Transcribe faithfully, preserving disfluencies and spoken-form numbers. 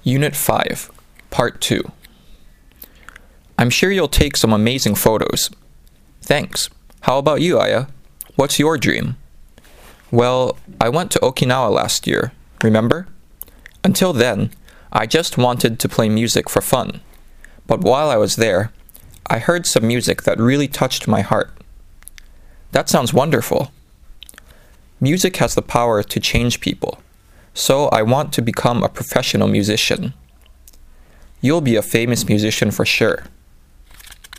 Unit five, Part two. I'm sure you'll take some amazing photos. Thanks. How about you, Aya? What's your dream? Well, I went to Okinawa last year, remember? Until then, I just wanted to play music for fun. But while I was there, I heard some music that really touched my heart. That sounds wonderful. Music has the power to change people, so I want to become a professional musician. You'll be a famous musician for sure.